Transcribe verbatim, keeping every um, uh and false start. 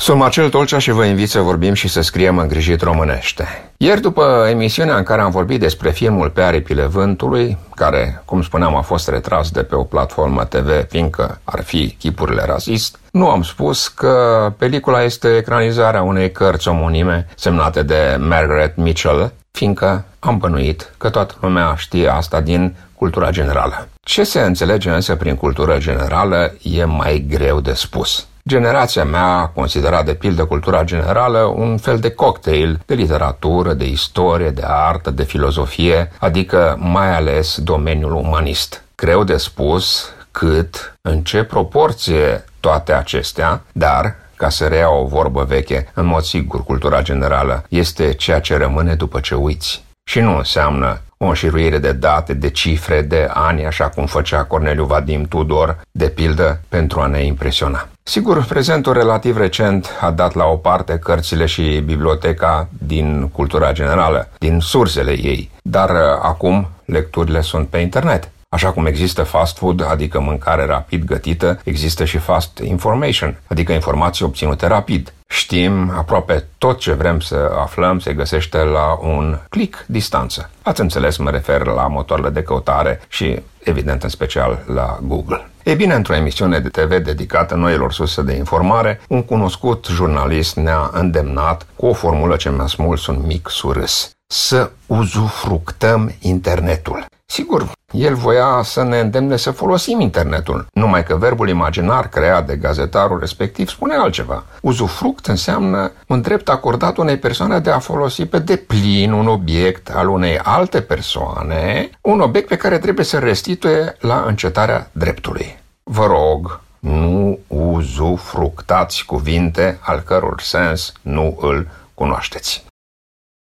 Sunt Marcel Tolcea și vă invit să vorbim și să scriem îngrijit românește. Ieri, după emisiunea în care am vorbit despre filmul Pe aripile vântului, care, cum spuneam, a fost retras de pe o platformă T V, fiindcă ar fi chipurile rasist, nu am spus că pelicula este ecranizarea unei cărți omonime semnate de Margaret Mitchell, fiindcă am bănuit că toată lumea știe asta din cultura generală. Ce se înțelege însă prin cultură generală e mai greu de spus. Generația mea a considerat de pildă cultura generală un fel de cocktail de literatură, de istorie, de artă, de filozofie, adică mai ales domeniul umanist. Greu de spus cât, în ce proporție toate acestea, dar, ca să reia o vorbă veche, în mod sigur, cultura generală este ceea ce rămâne după ce uiți. Și nu înseamnă o înșiruire de date, de cifre, de ani, așa cum făcea Corneliu Vadim Tudor, de pildă, pentru a ne impresiona. Sigur, prezentul relativ recent a dat la o parte cărțile și biblioteca din cultura generală, din sursele ei, dar acum lecturile sunt pe internet. Așa cum există fast food, adică mâncare rapid gătită, există și fast information, adică informații obținute rapid. Știm, aproape tot ce vrem să aflăm se găsește la un click distanță. Ați înțeles, mă refer la motoarele de căutare și, evident, în special la Google. Ei bine, într-o emisiune de T V dedicată noilor surse de informare, un cunoscut jurnalist ne-a îndemnat cu o formulă ce mi-a smuls un mic surâs: să uzufructăm internetul. Sigur, el voia să ne îndemne să folosim internetul, numai că verbul imaginar creat de gazetarul respectiv spune altceva. Uzufruct înseamnă un drept acordat unei persoane de a folosi pe deplin un obiect al unei alte persoane, un obiect pe care trebuie să restituie la încetarea dreptului. Vă rog, nu uzufructați cuvinte al căror sens nu îl cunoașteți.